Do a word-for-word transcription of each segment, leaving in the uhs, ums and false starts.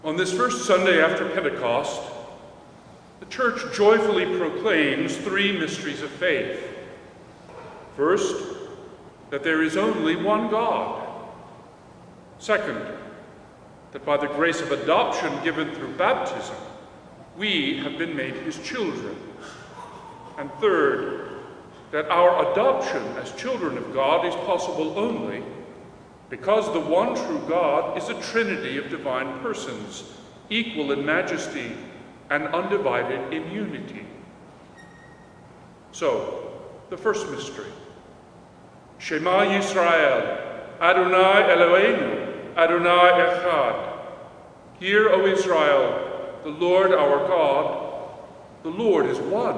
On this first Sunday after Pentecost, the Church joyfully proclaims three mysteries of faith. First, that there is only one God. Second, that by the grace of adoption given through baptism, we have been made his children. And third, that our adoption as children of God is possible only because the one true God is a trinity of divine persons, equal in majesty and undivided in unity. So, the first mystery. Shema Yisrael, Adonai Eloheinu, Adonai Echad. Hear, O Israel, the Lord our God, the Lord is one.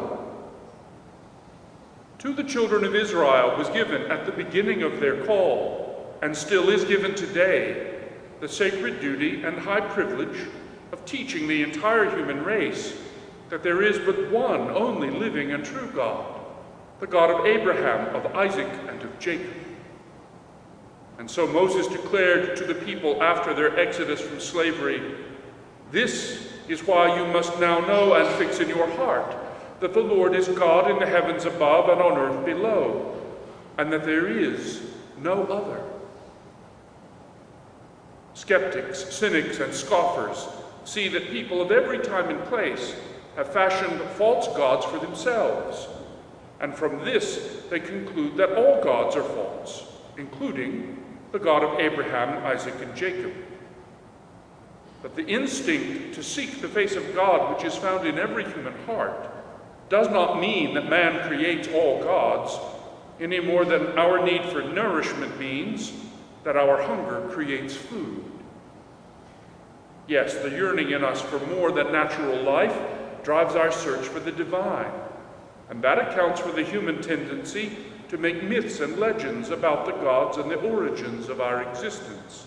To the children of Israel was given at the beginning of their call, and still is given today, the sacred duty and high privilege of teaching the entire human race that there is but one only living and true God, the God of Abraham, of Isaac, and of Jacob. And so Moses declared to the people after their exodus from slavery, "This is why you must now know and fix in your heart that the Lord is God in the heavens above and on earth below, and that there is no other." Skeptics, cynics, and scoffers see that people of every time and place have fashioned false gods for themselves, and from this they conclude that all gods are false, including the God of Abraham, Isaac, and Jacob. But the instinct to seek the face of God, which is found in every human heart, does not mean that man creates all gods, any more than our need for nourishment means that our hunger creates food. Yes, the yearning in us for more than natural life drives our search for the divine, and that accounts for the human tendency to make myths and legends about the gods and the origins of our existence.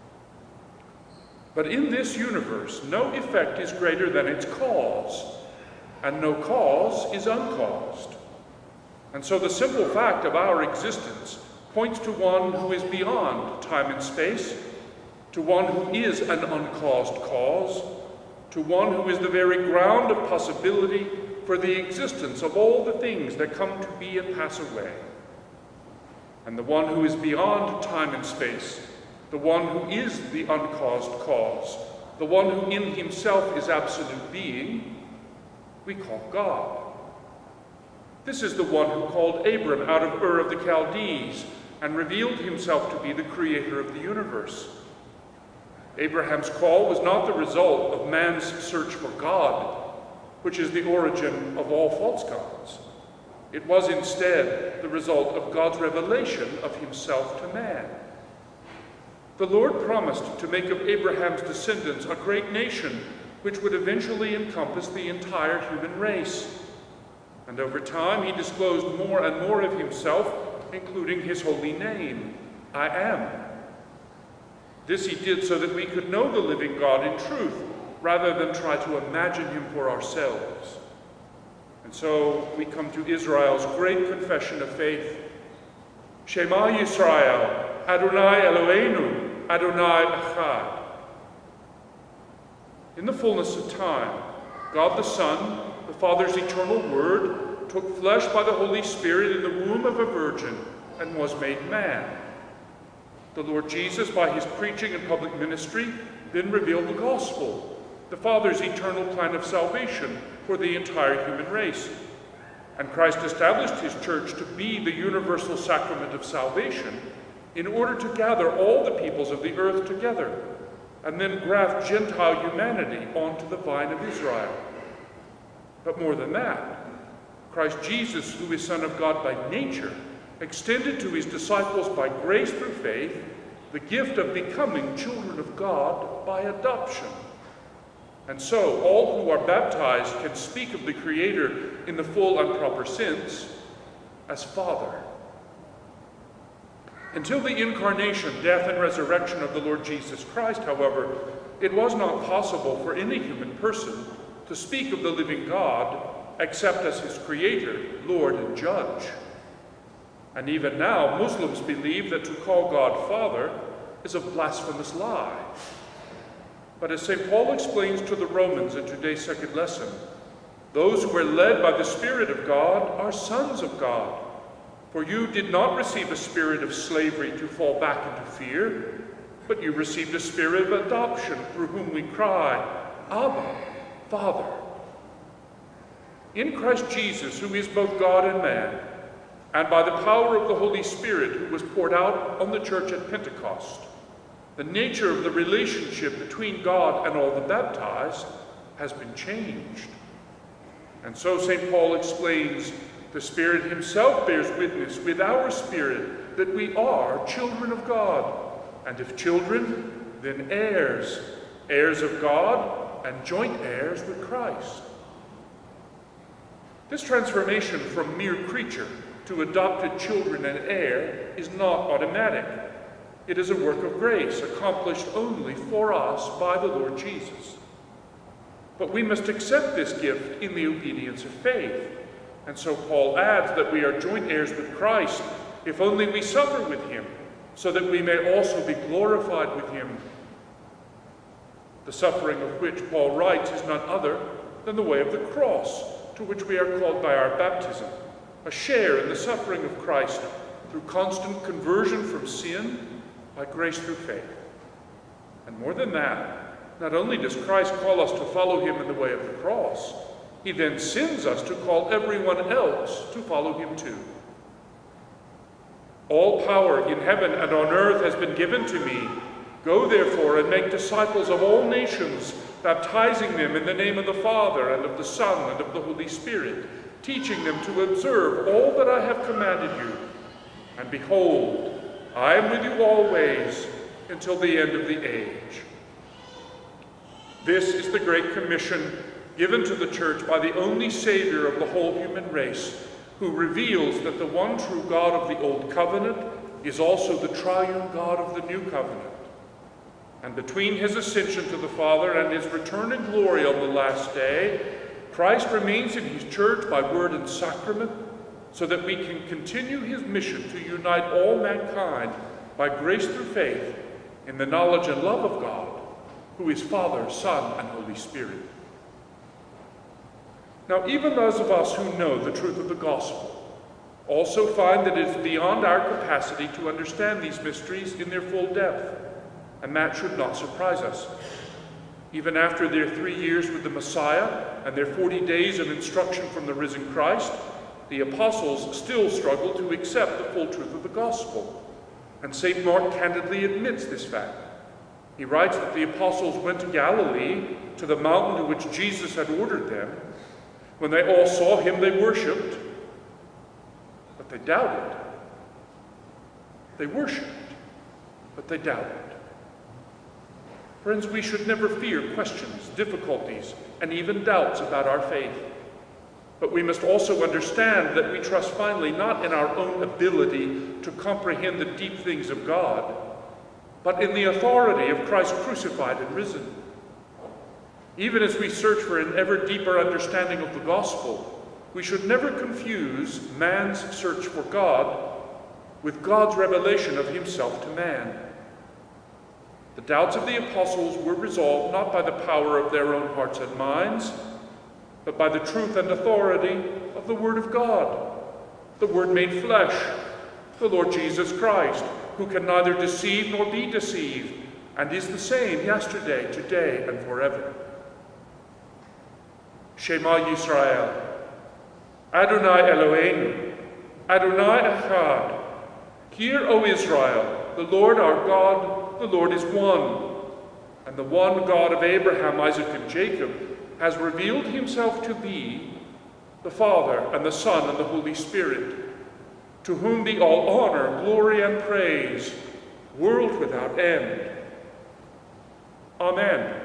But in this universe, no effect is greater than its cause, and no cause is uncaused. And so the simple fact of our existence points to one who is beyond time and space, to one who is an uncaused cause, to one who is the very ground of possibility for the existence of all the things that come to be and pass away. And the one who is beyond time and space, the one who is the uncaused cause, the one who in himself is absolute being, we call God. This is the one who called Abram out of Ur of the Chaldees and revealed himself to be the creator of the universe. Abraham's call was not the result of man's search for God, which is the origin of all false gods. It was instead the result of God's revelation of himself to man. The Lord promised to make of Abraham's descendants a great nation which would eventually encompass the entire human race. And over time, he disclosed more and more of himself, including his holy name, I am. This he did so that we could know the living God in truth, rather than try to imagine him for ourselves. And so we come to Israel's great confession of faith. Shema Yisrael, Adonai Eloheinu, Adonai Echad. In the fullness of time, God the Son, the Father's eternal Word, took flesh by the Holy Spirit in the womb of a virgin and was made man. The Lord Jesus, by his preaching and public ministry, then revealed the gospel, the Father's eternal plan of salvation for the entire human race. And Christ established his church to be the universal sacrament of salvation in order to gather all the peoples of the earth together and then graft Gentile humanity onto the vine of Israel. But more than that, Christ Jesus, who is Son of God by nature, extended to his disciples by grace through faith the gift of becoming children of God by adoption. And so all who are baptized can speak of the Creator in the full and proper sense as Father. Until the incarnation, death, and resurrection of the Lord Jesus Christ, however, it was not possible for any human person to speak of the living God except as his Creator, Lord, and Judge. And even now, Muslims believe that to call God Father is a blasphemous lie. But as Saint Paul explains to the Romans in today's second lesson, those who are led by the Spirit of God are sons of God. For you did not receive a spirit of slavery to fall back into fear, but you received a spirit of adoption through whom we cry, Abba, Father. In Christ Jesus, who is both God and man, and by the power of the Holy Spirit who was poured out on the church at Pentecost, the nature of the relationship between God and all the baptized has been changed. And so Saint Paul explains, the Spirit himself bears witness with our spirit that we are children of God, and if children, then heirs, heirs of God and joint heirs with Christ. This transformation from mere creature to adopted children and heir is not automatic. It is a work of grace accomplished only for us by the Lord Jesus. But we must accept this gift in the obedience of faith. And so Paul adds that we are joint heirs with Christ, if only we suffer with him, so that we may also be glorified with him. The suffering of which Paul writes is none other than the way of the cross, to which we are called by our baptism, a share in the suffering of Christ through constant conversion from sin by grace through faith. And more than that, not only does Christ call us to follow him in the way of the cross, he then sends us to call everyone else to follow him too. All power in heaven and on earth has been given to me. Go therefore and make disciples of all nations, baptizing them in the name of the Father and of the Son and of the Holy Spirit, teaching them to observe all that I have commanded you. And behold, I am with you always until the end of the age. This is the Great Commission given to the Church by the only Savior of the whole human race, who reveals that the one true God of the Old Covenant is also the triune God of the New Covenant. And between his ascension to the Father and his return in glory on the last day, Christ remains in his church by word and sacrament, so that we can continue his mission to unite all mankind by grace through faith in the knowledge and love of God, who is Father, Son, and Holy Spirit. Now, even those of us who know the truth of the gospel also find that it is beyond our capacity to understand these mysteries in their full depth, and that should not surprise us. Even after their three years with the Messiah and their forty days of instruction from the risen Christ, the apostles still struggle to accept the full truth of the gospel. And Saint Mark candidly admits this fact. He writes that the apostles went to Galilee, to the mountain to which Jesus had ordered them. When they all saw him, they worshipped, but they doubted. They worshipped, but they doubted. Friends, we should never fear questions, difficulties, and even doubts about our faith. But we must also understand that we trust finally not in our own ability to comprehend the deep things of God, but in the authority of Christ crucified and risen. Even as we search for an ever deeper understanding of the gospel, we should never confuse man's search for God with God's revelation of himself to man. The doubts of the apostles were resolved not by the power of their own hearts and minds, but by the truth and authority of the Word of God, the Word made flesh, the Lord Jesus Christ, who can neither deceive nor be deceived, and is the same yesterday, today, and forever. Shema Yisrael, Adonai Eloheinu, Adonai Echad. Hear, O Israel, the Lord our God, the Lord is one. And the one God of Abraham, Isaac, and Jacob has revealed himself to thee, the Father, and the Son, and the Holy Spirit, to whom be all honor, glory, and praise, world without end. Amen.